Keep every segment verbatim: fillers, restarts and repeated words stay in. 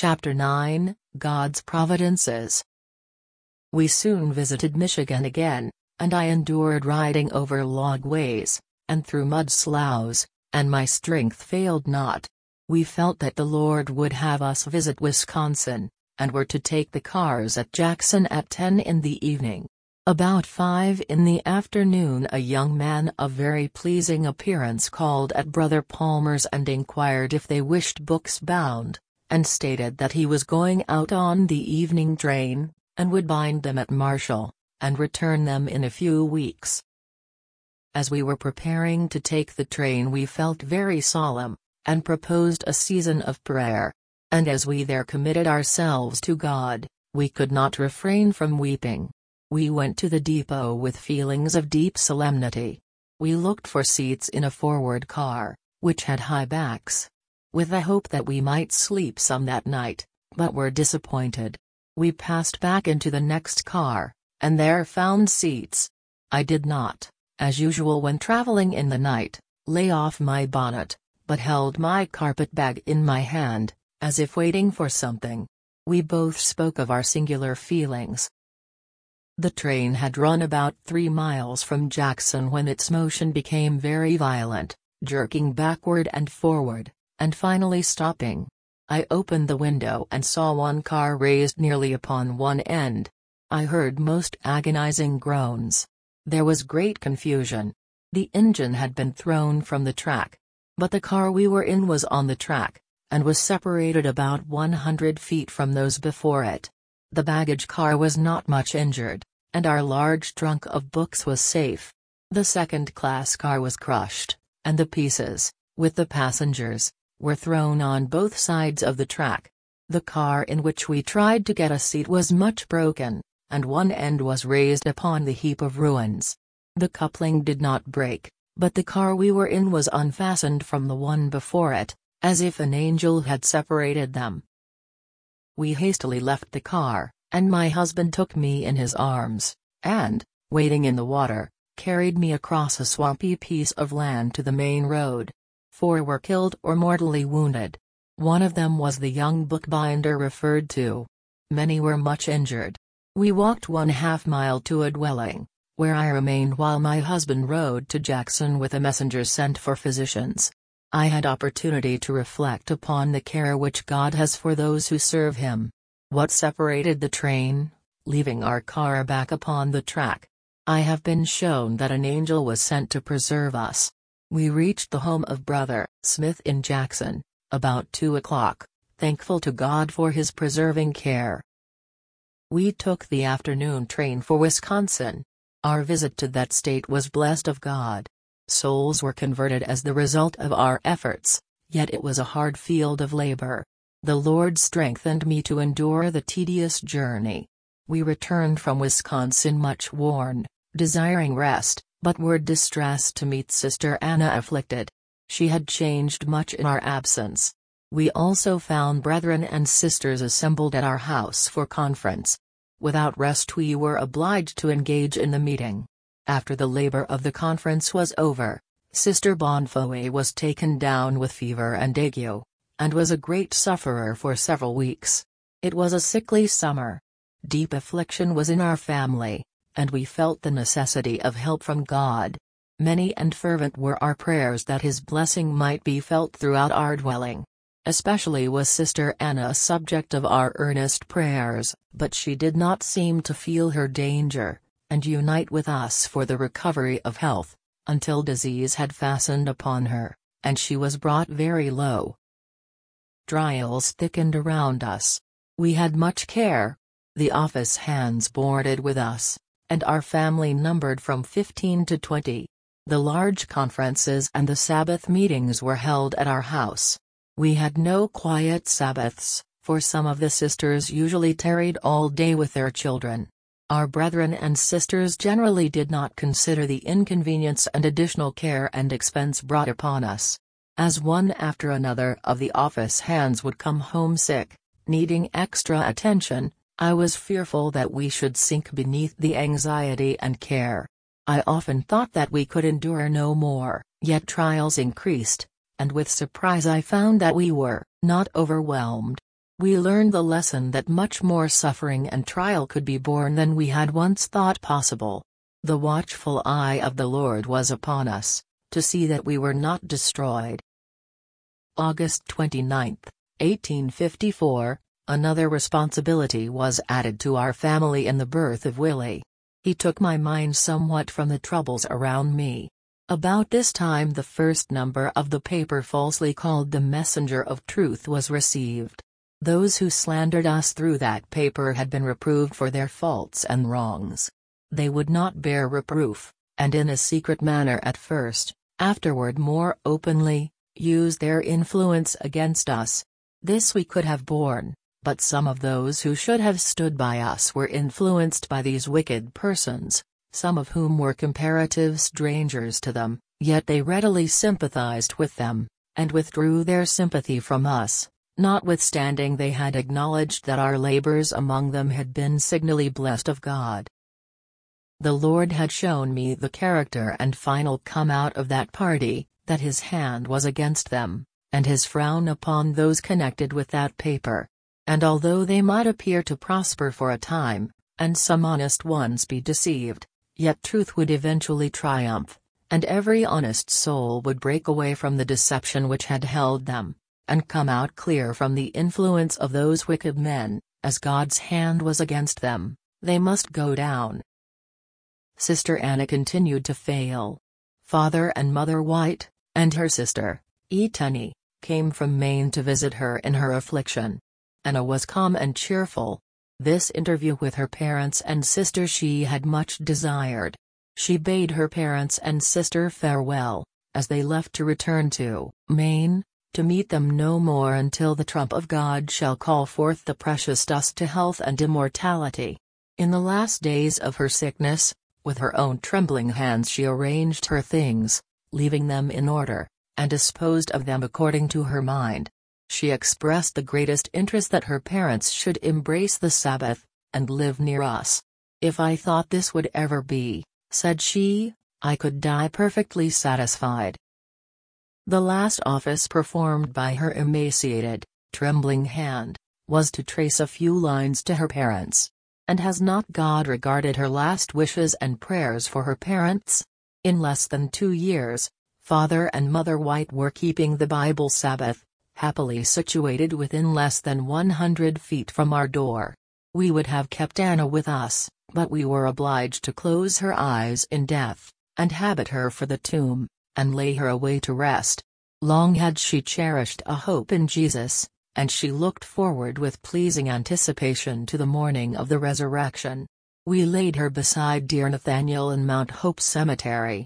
Chapter nine, God's Providences. We soon visited Michigan again, and I endured riding over log ways, and through mud sloughs, and my strength failed not. We felt that the Lord would have us visit Wisconsin, and were to take the cars at Jackson at ten in the evening. About five in the afternoon a young man of very pleasing appearance called at Brother Palmer's and inquired if they wished books bound, and stated that he was going out on the evening train, and would bind them at Marshall, and return them in a few weeks. As we were preparing to take the train we felt very solemn, and proposed a season of prayer. And as we there committed ourselves to God, we could not refrain from weeping. We went to the depot with feelings of deep solemnity. We looked for seats in a forward car, which had high backs, with the hope that we might sleep some that night, but were disappointed. We passed back into the next car, and there found seats. I did not, as usual when traveling in the night, lay off my bonnet, but held my carpet-bag in my hand, as if waiting for something. We both spoke of our singular feelings. The train had run about three miles from Jackson when its motion became very violent, jerking backward and forward, and finally stopping. I opened the window and saw one car raised nearly upon one end. I heard most agonizing groans. There was great confusion. The engine had been thrown from the track. But the car we were in was on the track, and was separated about one hundred feet from those before it. The baggage car was not much injured, and our large trunk of books was safe. The second-class car was crushed, and the pieces, with the passengers, were thrown on both sides of the track. The car in which we tried to get a seat was much broken, and one end was raised upon the heap of ruins. The coupling did not break, but the car we were in was unfastened from the one before it, as if an angel had separated them. We hastily left the car, and my husband took me in his arms, and, wading in the water, carried me across a swampy piece of land to the main road. Four were killed or mortally wounded. One of them was the young bookbinder referred to. Many were much injured. We walked one half mile to a dwelling, where I remained while my husband rode to Jackson with a messenger sent for physicians. I had opportunity to reflect upon the care which God has for those who serve Him. What separated the train, leaving our car back upon the track? I have been shown that an angel was sent to preserve us. We reached the home of Brother Smith in Jackson, about two o'clock, thankful to God for His preserving care. We took the afternoon train for Wisconsin. Our visit to that state was blessed of God. Souls were converted as the result of our efforts, yet it was a hard field of labor. The Lord strengthened me to endure the tedious journey. We returned from Wisconsin much worn, desiring rest, but were distressed to meet Sister Anna afflicted. She had changed much in our absence. We also found brethren and sisters assembled at our house for conference. Without rest we were obliged to engage in the meeting. After the labor of the conference was over, Sister Bonfoy was taken down with fever and ague, and was a great sufferer for several weeks. It was a sickly summer. Deep affliction was in our family, and we felt the necessity of help from God. Many and fervent were our prayers that His blessing might be felt throughout our dwelling. Especially was Sister Anna a subject of our earnest prayers, but she did not seem to feel her danger, and unite with us for the recovery of health, until disease had fastened upon her, and she was brought very low. Trials thickened around us. We had much care. The office hands boarded with us, and our family numbered from fifteen to twenty. The large conferences and the Sabbath meetings were held at our house. We had no quiet Sabbaths, for some of the sisters usually tarried all day with their children. Our brethren and sisters generally did not consider the inconvenience and additional care and expense brought upon us. As one after another of the office hands would come home sick, needing extra attention, I was fearful that we should sink beneath the anxiety and care. I often thought that we could endure no more, yet trials increased, and with surprise I found that we were not overwhelmed. We learned the lesson that much more suffering and trial could be borne than we had once thought possible. The watchful eye of the Lord was upon us, to see that we were not destroyed. August twenty-ninth, eighteen fifty-four, another responsibility was added to our family in the birth of Willie. He took my mind somewhat from the troubles around me. About this time the first number of the paper falsely called the Messenger of Truth was received. Those who slandered us through that paper had been reproved for their faults and wrongs. They would not bear reproof, and in a secret manner at first, afterward more openly, used their influence against us. This we could have borne, but some of those who should have stood by us were influenced by these wicked persons, some of whom were comparative strangers to them, yet they readily sympathized with them, and withdrew their sympathy from us, notwithstanding they had acknowledged that our labors among them had been signally blessed of God. The Lord had shown me the character and final come out of that party, that his hand was against them, and his frown upon those connected with that paper. And although they might appear to prosper for a time, and some honest ones be deceived, yet truth would eventually triumph, and every honest soul would break away from the deception which had held them, and come out clear from the influence of those wicked men. As God's hand was against them, they must go down. Sister Anna continued to fail. Father and Mother White, and her sister, Etany, came from Maine to visit her in her affliction. Anna was calm and cheerful. This interview with her parents and sister she had much desired. She bade her parents and sister farewell, as they left to return to Maine, to meet them no more until the trump of God shall call forth the precious dust to health and immortality. In the last days of her sickness, with her own trembling hands she arranged her things, leaving them in order, and disposed of them according to her mind. She expressed the greatest interest that her parents should embrace the Sabbath, and live near us. If I thought this would ever be, said she, I could die perfectly satisfied. The last office performed by her emaciated, trembling hand, was to trace a few lines to her parents. And has not God regarded her last wishes and prayers for her parents? In less than two years, Father and Mother White were keeping the Bible Sabbath, happily situated within less than one hundred feet from our door. We would have kept Anna with us, but we were obliged to close her eyes in death, and habit her for the tomb, and lay her away to rest. Long had she cherished a hope in Jesus, and she looked forward with pleasing anticipation to the morning of the resurrection. We laid her beside dear Nathaniel in Mount Hope Cemetery.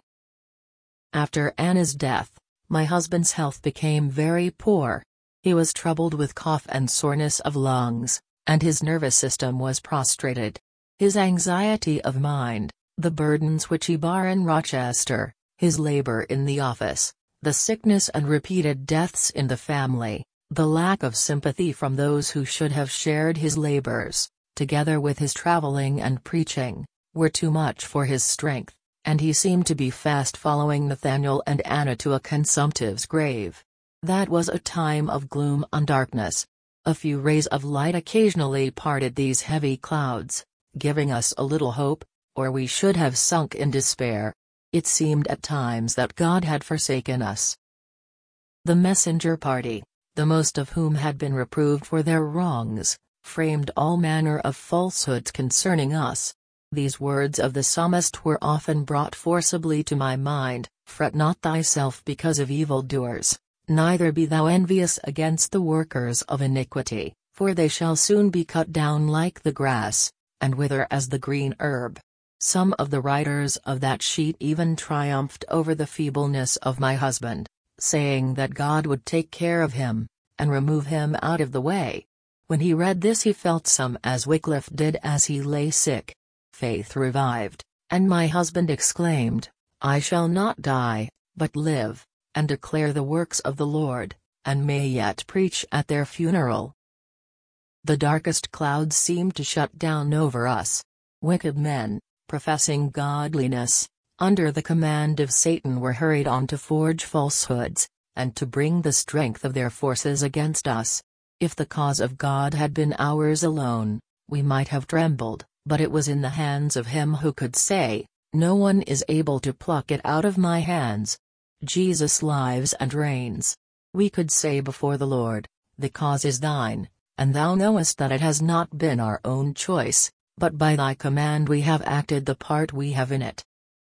After Anna's death, my husband's health became very poor. He was troubled with cough and soreness of lungs, and his nervous system was prostrated. His anxiety of mind, the burdens which he bore in Rochester, his labor in the office, the sickness and repeated deaths in the family, the lack of sympathy from those who should have shared his labors, together with his traveling and preaching, were too much for his strength, and he seemed to be fast following Nathaniel and Anna to a consumptive's grave. That was a time of gloom and darkness. A few rays of light occasionally parted these heavy clouds, giving us a little hope, or we should have sunk in despair. It seemed at times that God had forsaken us. The messenger party, the most of whom had been reproved for their wrongs, framed all manner of falsehoods concerning us. These words of the psalmist were often brought forcibly to my mind, "Fret not thyself because of evildoers, neither be thou envious against the workers of iniquity, for they shall soon be cut down like the grass, and wither as the green herb." Some of the writers of that sheet even triumphed over the feebleness of my husband, saying that God would take care of him, and remove him out of the way. When he read this he felt some as Wycliffe did as he lay sick. Faith revived, and my husband exclaimed, "I shall not die, but live, and declare the works of the Lord, and may yet preach at their funeral." The darkest clouds seemed to shut down over us. Wicked men, professing godliness, under the command of Satan were hurried on to forge falsehoods, and to bring the strength of their forces against us. If the cause of God had been ours alone, we might have trembled, but it was in the hands of Him who could say, "No one is able to pluck it out of my hands." Jesus lives and reigns. We could say before the Lord, "The cause is thine, and thou knowest that it has not been our own choice, but by thy command we have acted the part we have in it."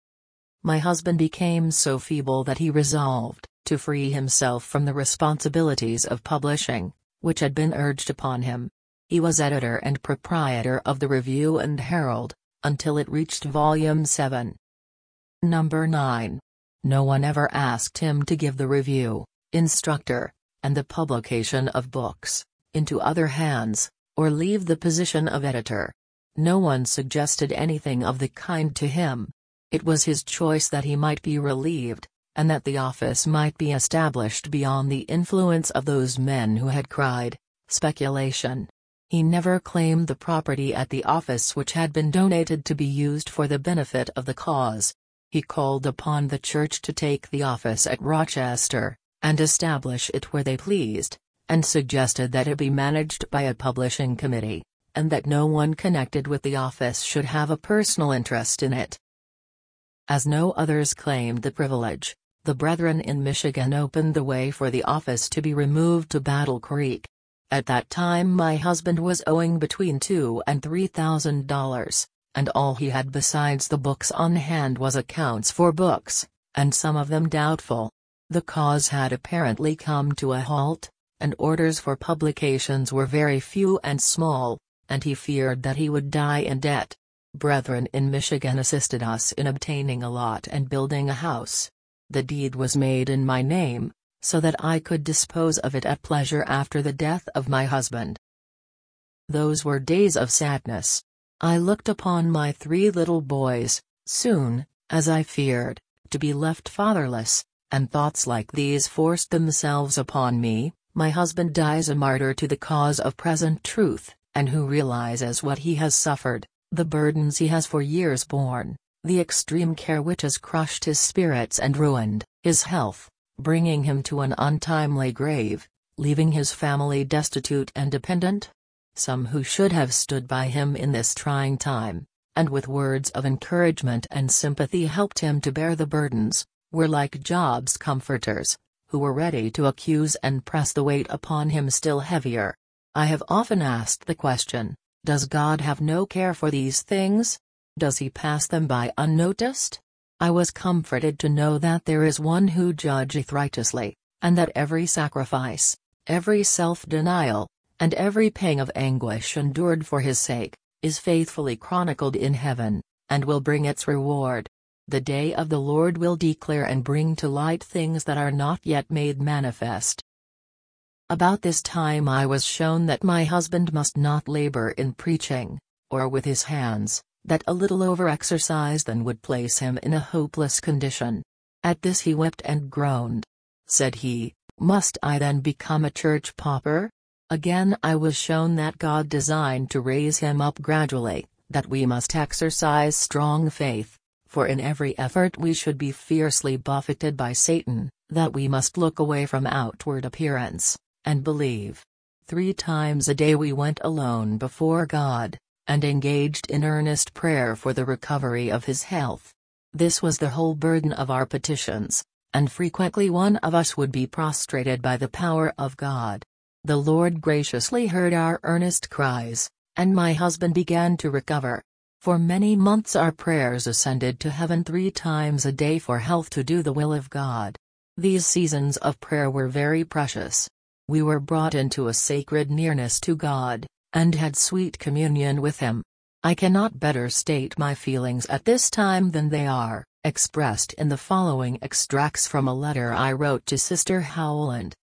My husband became so feeble that he resolved to free himself from the responsibilities of publishing, which had been urged upon him. He was editor and proprietor of the Review and Herald, until it reached volume seven. Number nine. No one ever asked him to give the review, instructor, and the publication of books, into other hands, or leave the position of editor. No one suggested anything of the kind to him. It was his choice that he might be relieved, and that the office might be established beyond the influence of those men who had cried, "Speculation." He never claimed the property at the office which had been donated to be used for the benefit of the cause. He called upon the church to take the office at Rochester, and establish it where they pleased, and suggested that it be managed by a publishing committee, and that no one connected with the office should have a personal interest in it. As no others claimed the privilege, the Brethren in Michigan opened the way for the office to be removed to Battle Creek. At that time my husband was owing between two and three thousand dollars. And all he had besides the books on hand was accounts for books, and some of them doubtful. The cause had apparently come to a halt, and orders for publications were very few and small, and he feared that he would die in debt. Brethren in Michigan assisted us in obtaining a lot and building a house. The deed was made in my name, so that I could dispose of it at pleasure after the death of my husband. Those were days of sadness. I looked upon my three little boys, soon, as I feared, to be left fatherless, and thoughts like these forced themselves upon me. My husband dies a martyr to the cause of present truth, and who realizes what he has suffered, the burdens he has for years borne, the extreme care which has crushed his spirits and ruined his health, bringing him to an untimely grave, leaving his family destitute and dependent. Some who should have stood by him in this trying time, and with words of encouragement and sympathy helped him to bear the burdens, were like Job's comforters, who were ready to accuse and press the weight upon him still heavier. I have often asked the question, does God have no care for these things? Does he pass them by unnoticed? I was comforted to know that there is one who judgeth righteously, and that every sacrifice, every self-denial, and every pang of anguish endured for his sake, is faithfully chronicled in heaven, and will bring its reward. The day of the Lord will declare and bring to light things that are not yet made manifest. About this time I was shown that my husband must not labor in preaching, or with his hands, that a little over-exercise then would place him in a hopeless condition. At this he wept and groaned. Said he, "Must I then become a church pauper?" Again I was shown that God designed to raise him up gradually, that we must exercise strong faith, for in every effort we should be fiercely buffeted by Satan, that we must look away from outward appearance, and believe. Three times a day we went alone before God, and engaged in earnest prayer for the recovery of his health. This was the whole burden of our petitions, and frequently one of us would be prostrated by the power of God. The Lord graciously heard our earnest cries, and my husband began to recover. For many months our prayers ascended to heaven three times a day for health to do the will of God. These seasons of prayer were very precious. We were brought into a sacred nearness to God, and had sweet communion with Him. I cannot better state my feelings at this time than they are, expressed in the following extracts from a letter I wrote to Sister Howland.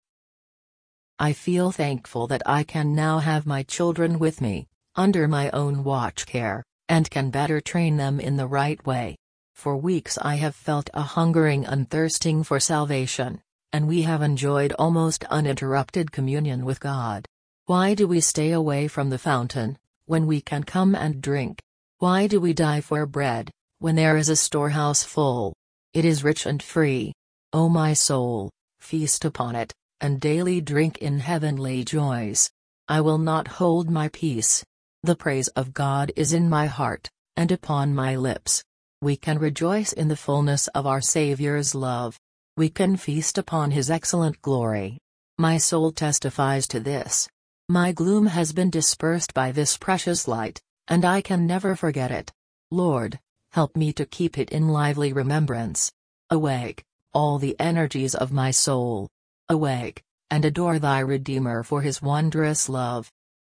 I feel thankful that I can now have my children with me, under my own watch care, and can better train them in the right way. For weeks I have felt a hungering and thirsting for salvation, and we have enjoyed almost uninterrupted communion with God. Why do we stay away from the fountain, when we can come and drink? Why do we die for bread, when there is a storehouse full? It is rich and free. O my soul, feast upon it, and daily drink in heavenly joys. I will not hold my peace. The praise of God is in my heart, and upon my lips. We can rejoice in the fullness of our Savior's love. We can feast upon His excellent glory. My soul testifies to this. My gloom has been dispersed by this precious light, and I can never forget it. Lord, help me to keep it in lively remembrance. Awake, all the energies of my soul. Awake, and adore Thy Redeemer for His wondrous love.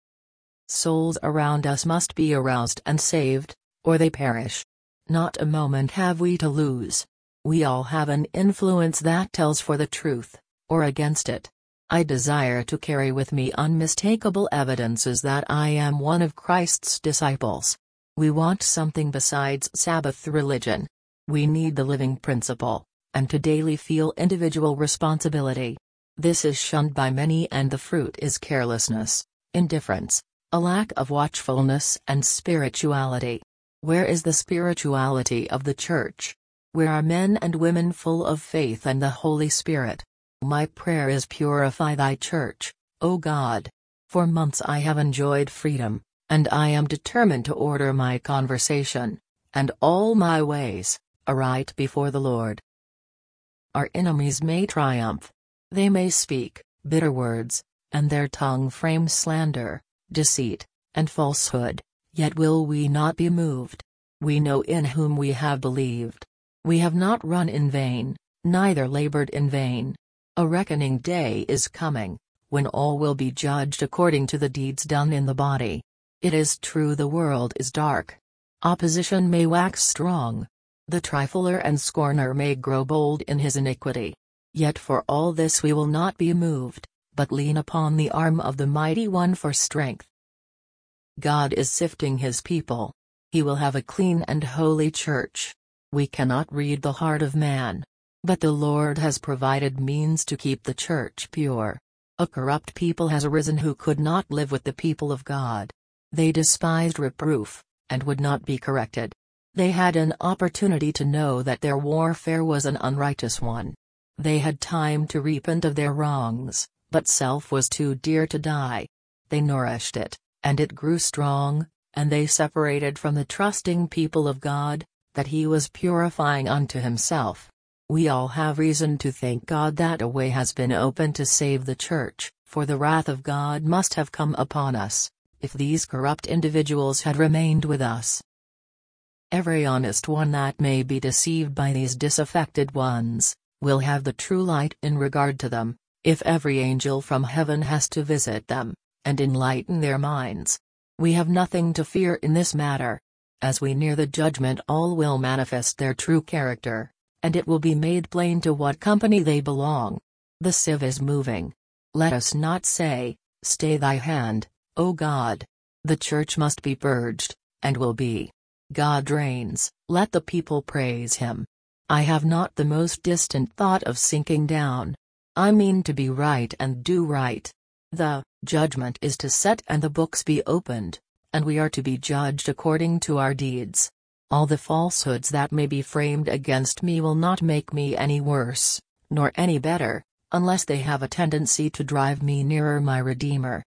Souls around us must be aroused and saved, or they perish. Not a moment have we to lose. We all have an influence that tells for the truth, or against it. I desire to carry with me unmistakable evidences that I am one of Christ's disciples. We want something besides Sabbath religion. We need the living principle, and to daily feel individual responsibility. This is shunned by many, and the fruit is carelessness, indifference, a lack of watchfulness and spirituality. Where is the spirituality of the Church? Where are men and women full of faith and the Holy Spirit? My prayer is, purify Thy Church, O God. For months I have enjoyed freedom, and I am determined to order my conversation, and all my ways, aright before the Lord. Our enemies may triumph. They may speak bitter words, and their tongue frame slander, deceit, and falsehood. Yet will we not be moved. We know in whom we have believed. We have not run in vain, neither labored in vain. A reckoning day is coming, when all will be judged according to the deeds done in the body. It is true the world is dark. Opposition may wax strong. The trifler and scorner may grow bold in his iniquity. Yet for all this we will not be moved, but lean upon the arm of the Mighty One for strength. God is sifting His people. He will have a clean and holy church. We cannot read the heart of man. But the Lord has provided means to keep the church pure. A corrupt people has arisen who could not live with the people of God. They despised reproof, and would not be corrected. They had an opportunity to know that their warfare was an unrighteous one. They had time to repent of their wrongs, but self was too dear to die. They nourished it, and it grew strong, and they separated from the trusting people of God, that He was purifying unto Himself. We all have reason to thank God that a way has been opened to save the church, for the wrath of God must have come upon us, if these corrupt individuals had remained with us. Every honest one that may be deceived by these disaffected ones, will have the true light in regard to them, if every angel from heaven has to visit them, and enlighten their minds. We have nothing to fear in this matter. As we near the judgment, all will manifest their true character, and it will be made plain to what company they belong. The sieve is moving. Let us not say, "Stay thy hand, O God." The church must be purged, and will be. God reigns, let the people praise Him. I have not the most distant thought of sinking down. I mean to be right and do right. The judgment is to set and the books be opened, and we are to be judged according to our deeds. All the falsehoods that may be framed against me will not make me any worse, nor any better, unless they have a tendency to drive me nearer my Redeemer.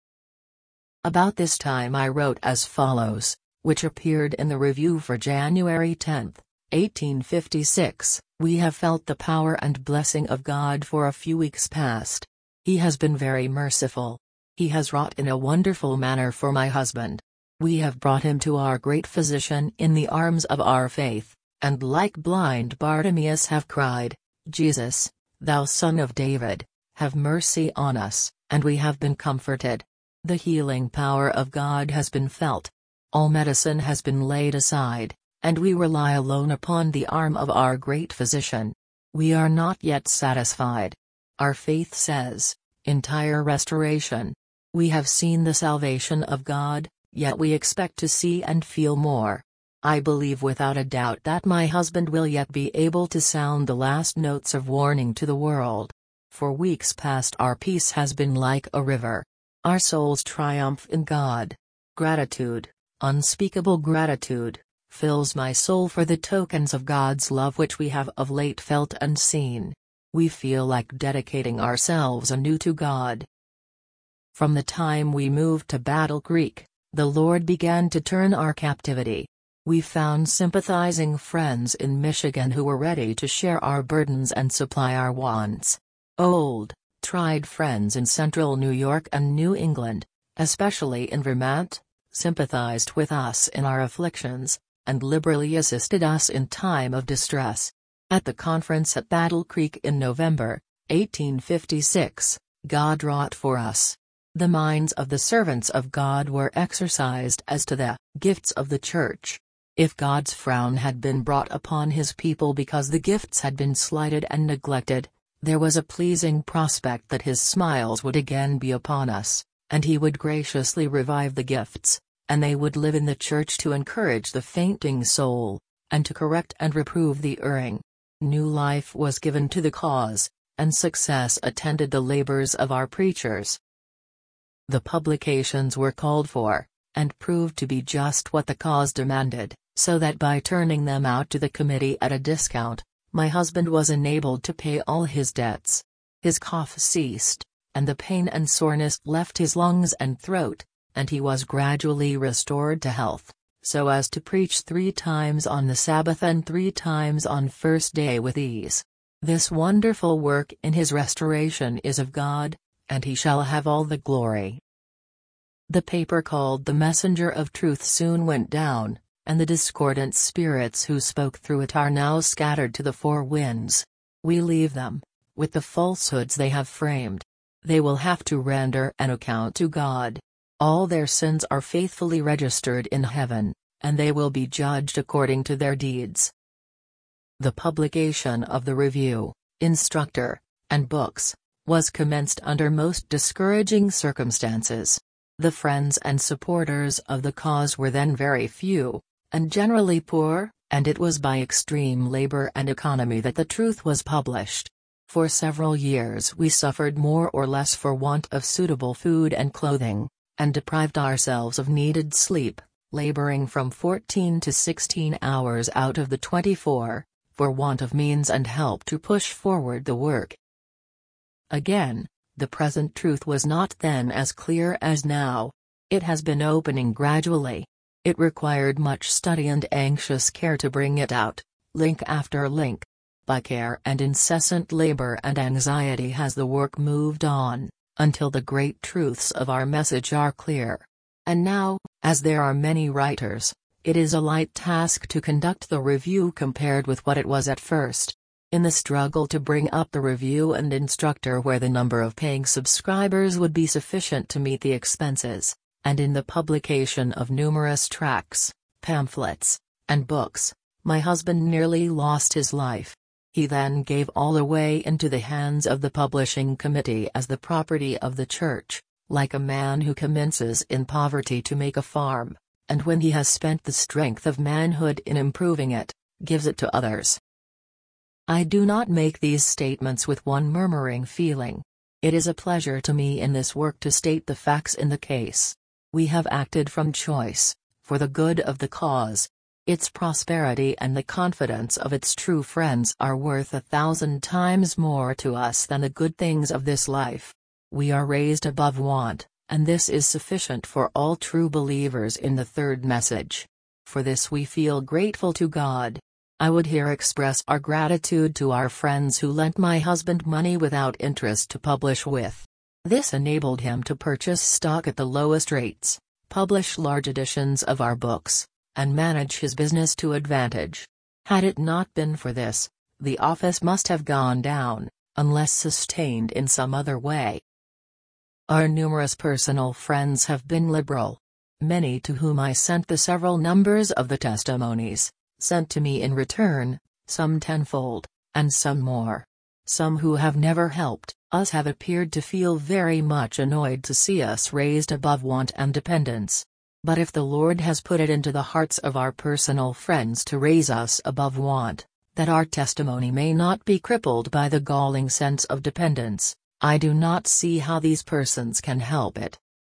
About this time I wrote as follows, which appeared in the Review for January tenth, eighteen fifty-six, "We have felt the power and blessing of God for a few weeks past. He has been very merciful. He has wrought in a wonderful manner for my husband. We have brought him to our great physician in the arms of our faith, and like blind Bartimaeus have cried, 'Jesus, thou Son of David, have mercy on us,' and we have been comforted. The healing power of God has been felt. All medicine has been laid aside, and we rely alone upon the arm of our great physician. We are not yet satisfied. Our faith says, entire restoration. We have seen the salvation of God, yet we expect to see and feel more. I believe without a doubt that my husband will yet be able to sound the last notes of warning to the world. For weeks past our peace has been like a river. Our souls triumph in God. Gratitude, unspeakable gratitude, fills my soul for the tokens of God's love which we have of late felt and seen. We feel like dedicating ourselves anew to God. From the time we moved to Battle Creek, the Lord began to turn our captivity. We found sympathizing friends in Michigan who were ready to share our burdens and supply our wants. Old, tried friends in central New York and New England, especially in Vermont, sympathized with us in our afflictions, and liberally assisted us in time of distress. At the conference at Battle Creek in November, eighteen fifty-six, God wrought for us. The minds of the servants of God were exercised as to the gifts of the church. If God's frown had been brought upon his people because the gifts had been slighted and neglected, there was a pleasing prospect that his smiles would again be upon us, and he would graciously revive the gifts, and they would live in the church to encourage the fainting soul, and to correct and reprove the erring. New life was given to the cause, and success attended the labors of our preachers. The publications were called for, and proved to be just what the cause demanded, so that by turning them out to the committee at a discount, my husband was enabled to pay all his debts. His cough ceased, and the pain and soreness left his lungs and throat, and he was gradually restored to health, so as to preach three times on the Sabbath and three times on first day with ease. This wonderful work in his restoration is of God, and he shall have all the glory. The paper called The Messenger of Truth soon went down, and the discordant spirits who spoke through it are now scattered to the four winds. We leave them, with the falsehoods they have framed. They will have to render an account to God. All their sins are faithfully registered in heaven, and they will be judged according to their deeds. The publication of the Review, Instructor, and books, was commenced under most discouraging circumstances. The friends and supporters of the cause were then very few, and generally poor, and it was by extreme labor and economy that the truth was published. For several years we suffered more or less for want of suitable food and clothing, and deprived ourselves of needed sleep, laboring from fourteen to sixteen hours out of the twenty-four, for want of means and help to push forward the work. Again, the present truth was not then as clear as now. It has been opening gradually. It required much study and anxious care to bring it out, link after link. By care and incessant labor and anxiety has the work moved on, until the great truths of our message are clear. And now, as there are many writers, it is a light task to conduct the review compared with what it was at first. In the struggle to bring up the Review and Instructor where the number of paying subscribers would be sufficient to meet the expenses, and in the publication of numerous tracts, pamphlets, and books, my husband nearly lost his life. He then gave all away into the hands of the publishing committee as the property of the church, like a man who commences in poverty to make a farm, and when he has spent the strength of manhood in improving it, gives it to others. I do not make these statements with one murmuring feeling. It is a pleasure to me in this work to state the facts in the case. We have acted from choice, for the good of the cause. Its prosperity and the confidence of its true friends are worth a thousand times more to us than the good things of this life. We are raised above want, and this is sufficient for all true believers in the third message. For this we feel grateful to God. I would here express our gratitude to our friends who lent my husband money without interest to publish with. This enabled him to purchase stock at the lowest rates, publish large editions of our books, and manage his business to advantage. Had it not been for this, the office must have gone down, unless sustained in some other way. Our numerous personal friends have been liberal. Many to whom I sent the several numbers of the testimonies, sent to me in return, some tenfold, and some more. Some who have never helped us have appeared to feel very much annoyed to see us raised above want and dependence. But if the Lord has put it into the hearts of our personal friends to raise us above want, that our testimony may not be crippled by the galling sense of dependence, I do not see how these persons can help it.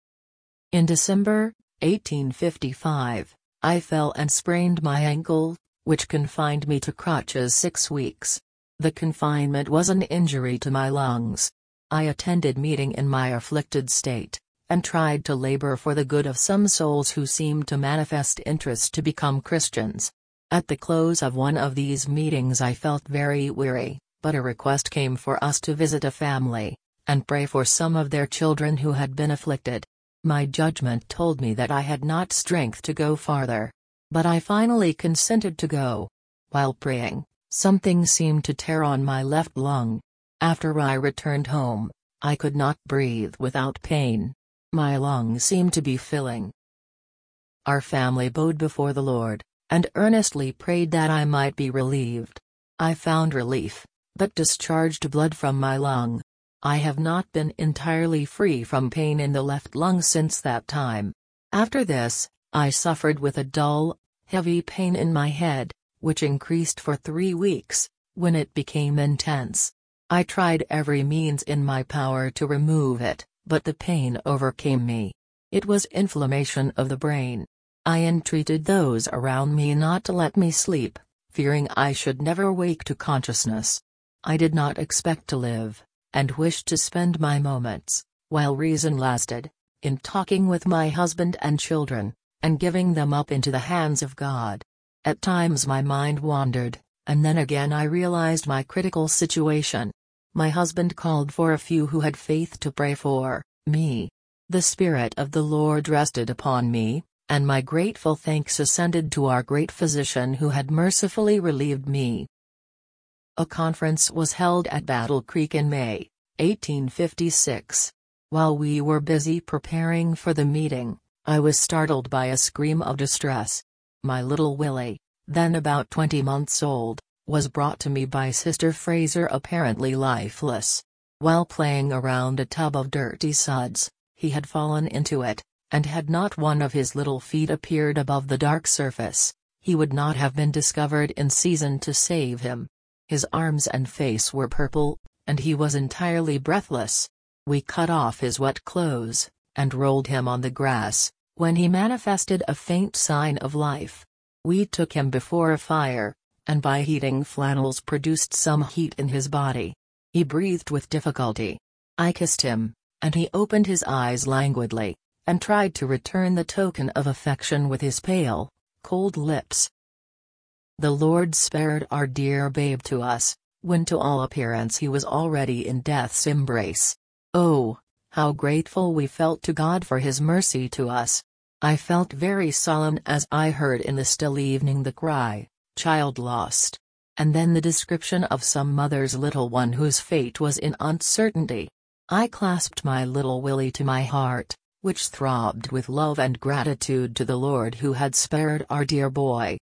In December, eighteen fifty-five, I fell and sprained my ankle, which confined me to crutches six weeks. The confinement was an injury to my lungs. I attended meeting in my afflicted state, and tried to labor for the good of some souls who seemed to manifest interest to become Christians. At the close of one of these meetings I felt very weary, but a request came for us to visit a family, and pray for some of their children who had been afflicted. My judgment told me that I had not strength to go farther. But I finally consented to go. While praying, something seemed to tear on my left lung. After I returned home, I could not breathe without pain. My lungs seemed to be filling. Our family bowed before the Lord, and earnestly prayed that I might be relieved. I found relief, but discharged blood from my lung. I have not been entirely free from pain in the left lung since that time. After this, I suffered with a dull, heavy pain in my head, which increased for three weeks, when it became intense. I tried every means in my power to remove it, but the pain overcame me. It was inflammation of the brain. I entreated those around me not to let me sleep, fearing I should never wake to consciousness. I did not expect to live, and wished to spend my moments, while reason lasted, in talking with my husband and children, and giving them up into the hands of God. At times my mind wandered, and then again I realized my critical situation. My husband called for a few who had faith to pray for me. The Spirit of the Lord rested upon me, and my grateful thanks ascended to our great physician who had mercifully relieved me. A conference was held at Battle Creek in May, eighteen fifty-six. While we were busy preparing for the meeting, I was startled by a scream of distress. My little Willie, then about twenty months old, was brought to me by Sister Fraser apparently lifeless. While playing around a tub of dirty suds, he had fallen into it, and had not one of his little feet appeared above the dark surface, he would not have been discovered in season to save him. His arms and face were purple, and he was entirely breathless. We cut off his wet clothes, and rolled him on the grass, when he manifested a faint sign of life. We took him before a fire, and by heating flannels produced some heat in his body. He breathed with difficulty. I kissed him, and he opened his eyes languidly, and tried to return the token of affection with his pale, cold lips. The Lord spared our dear babe to us, when to all appearance he was already in death's embrace. Oh, how grateful we felt to God for his mercy to us. I felt very solemn as I heard in the still evening the cry, "Child lost," and then the description of some mother's little one whose fate was in uncertainty. I clasped my little Willie to my heart, which throbbed with love and gratitude to the Lord who had spared our dear boy.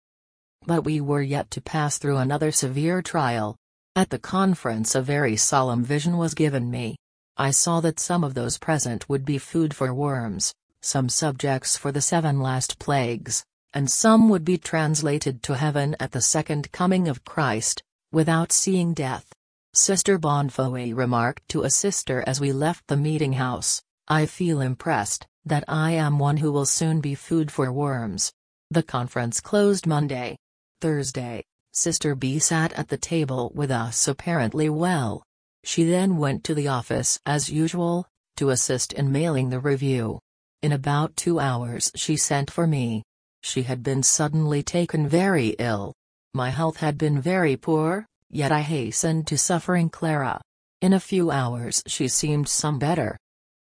But we were yet to pass through another severe trial. At the conference a very solemn vision was given me. I saw that some of those present would be food for worms, some subjects for the seven last plagues, and some would be translated to heaven at the second coming of Christ, without seeing death. Sister Bonfoy remarked to a sister as we left the meeting house, "I feel impressed that I am one who will soon be food for worms." The conference closed Monday. Thursday, Sister B sat at the table with us apparently well. She then went to the office as usual, to assist in mailing the review. In about two hours she sent for me. She had been suddenly taken very ill. My health had been very poor, yet I hastened to suffering Clara. In a few hours she seemed some better.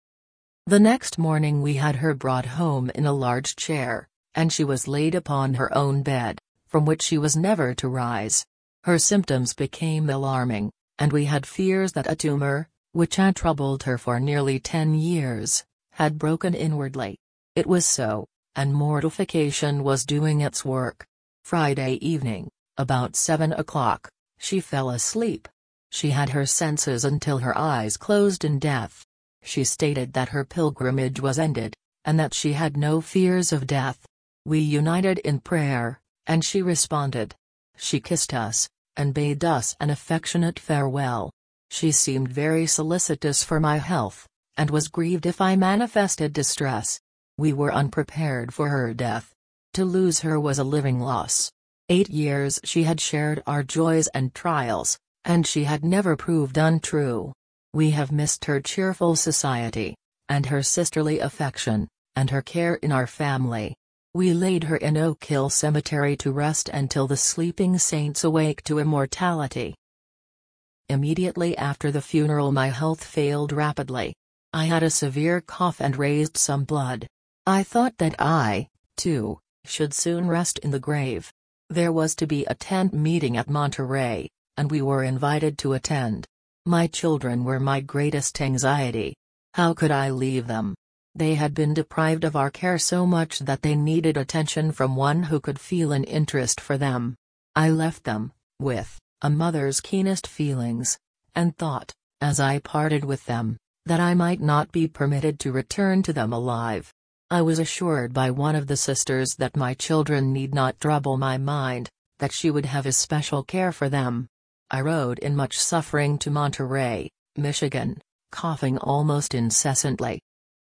The next morning we had her brought home in a large chair, and she was laid upon her own bed, from which she was never to rise. Her symptoms became alarming, and we had fears that a tumor, which had troubled her for nearly ten years, had broken inwardly. It was so, and mortification was doing its work. Friday evening, about seven o'clock, she fell asleep. She had her senses until her eyes closed in death. She stated that her pilgrimage was ended, and that she had no fears of death. We united in prayer, and she responded. She kissed us, and bade us an affectionate farewell. She seemed very solicitous for my health, and was grieved if I manifested distress. We were unprepared for her death. To lose her was a living loss. Eight years she had shared our joys and trials, and she had never proved untrue. We have missed her cheerful society, and her sisterly affection, and her care in our family. We laid her in Oak Hill Cemetery to rest until the sleeping saints awake to immortality. Immediately after the funeral my health failed rapidly. I had a severe cough and raised some blood. I thought that I, too, should soon rest in the grave. There was to be a tent meeting at Monterey, and we were invited to attend. My children were my greatest anxiety. How could I leave them? They had been deprived of our care so much that they needed attention from one who could feel an interest for them. I left them, with a mother's keenest feelings, and thought, as I parted with them, that I might not be permitted to return to them alive. I was assured by one of the sisters that my children need not trouble my mind, that she would have especial care for them. I rode in much suffering to Monterey, Michigan, coughing almost incessantly.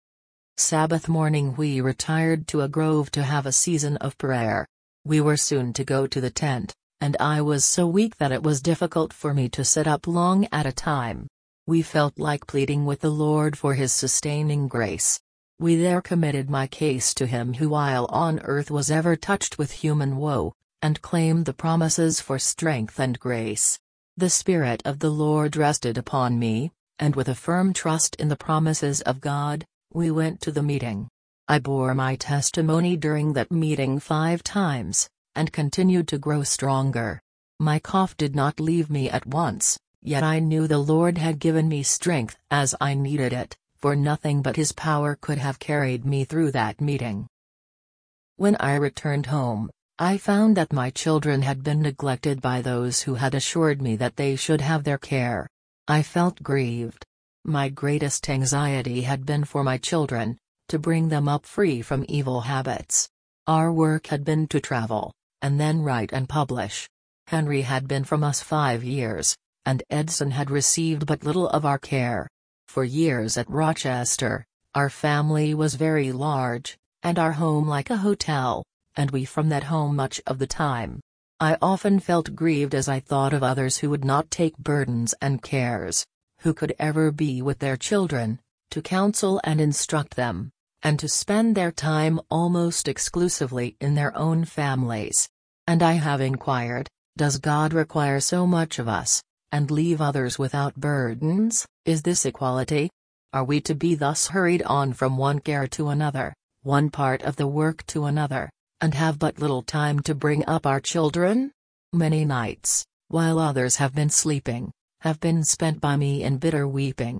Sabbath morning we retired to a grove to have a season of prayer. We were soon to go to the tent, and I was so weak that it was difficult for me to sit up long at a time. We felt like pleading with the Lord for His sustaining grace. We there committed my case to Him who while on earth was ever touched with human woe, and claimed the promises for strength and grace. The Spirit of the Lord rested upon me, and with a firm trust in the promises of God, we went to the meeting. I bore my testimony during that meeting five times, and continued to grow stronger. My cough did not leave me at once, yet I knew the Lord had given me strength as I needed it, for nothing but His power could have carried me through that meeting. When I returned home, I found that my children had been neglected by those who had assured me that they should have their care. I felt grieved. My greatest anxiety had been for my children, to bring them up free from evil habits. Our work had been to travel, and then write and publish. Henry had been from us five years, and Edson had received but little of our care. For years at Rochester, our family was very large, and our home like a hotel, and we from that home much of the time. I often felt grieved as I thought of others who would not take burdens and cares, who could ever be with their children, to counsel and instruct them, and to spend their time almost exclusively in their own families. And I have inquired, does God require so much of us, and leave others without burdens? Is this equality? Are we to be thus hurried on from one care to another, one part of the work to another, and have but little time to bring up our children? Many nights, while others have been sleeping, have been spent by me in bitter weeping.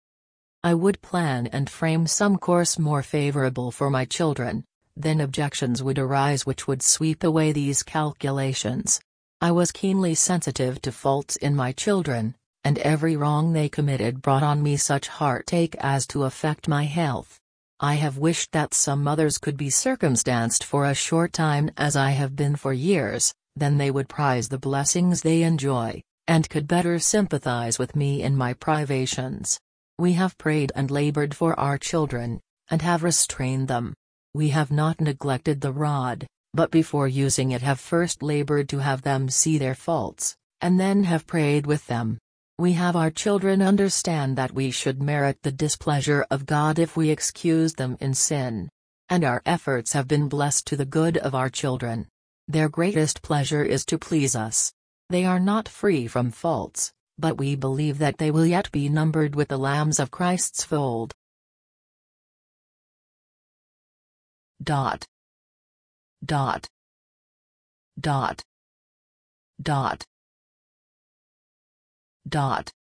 I would plan and frame some course more favorable for my children, then objections would arise which would sweep away these calculations. I was keenly sensitive to faults in my children, and every wrong they committed brought on me such heartache as to affect my health. I have wished that some mothers could be circumstanced for a short time as I have been for years, then they would prize the blessings they enjoy, and could better sympathize with me in my privations. We have prayed and labored for our children, and have restrained them. We have not neglected the rod, but before using it have first labored to have them see their faults, and then have prayed with them. We have our children understand that we should merit the displeasure of God if we excuse them in sin. And our efforts have been blessed to the good of our children. Their greatest pleasure is to please us. They are not free from faults, but we believe that they will yet be numbered with the lambs of Christ's fold. Dot. Dot. Dot. Dot. Dot.